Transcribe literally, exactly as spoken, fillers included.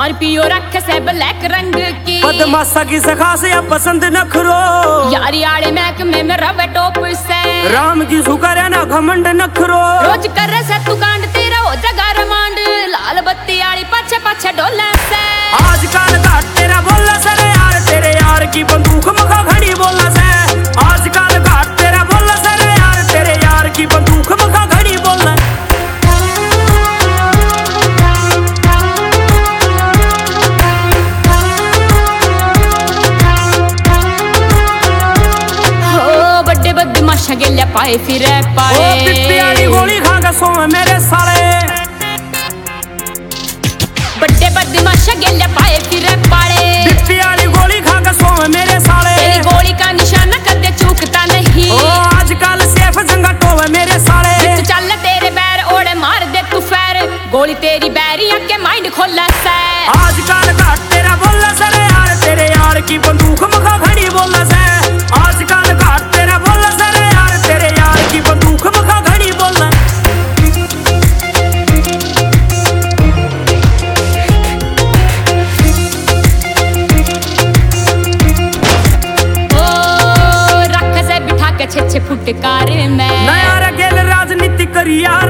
Scorpio रख से black रंग की, बदमाशा की सखास या पसंद नखरो, यारी आड़े मैक में में रवे टॉप से, राम की सुकर है ना घमंड नखरो, रोज कर से तू कांड तेरा हो जगा रमांड, लाल बत्ती आड़ी पाछे पाछे डोले से, आजकल घाट तेरा बोला सरे यार, तेरे यार की बंदूक मखा घड़ी बोला से, आजकल घाट तेरा बोला सरे यार, तेरे यार की बंदूक मखा घड़ी बोला। हो बड़े बदमाशा गेले पाए फिर पाए, ओ पिप्पी वाली गोली खा के सो मेरे साले, बड़े बदमाशा गेले पाए फिर पाड़े, पिप्पी वाली गोली खा के सो मेरे साले, तेरी गोली का निशाना कदे चूकता नहीं, ओ आजकल सेफ जंगा टोवे मेरे साले, तू चल तेरे बैर ओड़े मार दे तू फैर, गोली तेरी बैरिया के माइंड खोला से, आजकल घाट तेरा बोला सरे यार, तेरे यार की बंदूक मखा घड़ी बोला से, आजकल घाट तेरा बोला सरे यार, तेरे यार की बंदूक मखा घड़ी बोला। छे छे फुटकार में नया गेल राजनीति करी यार,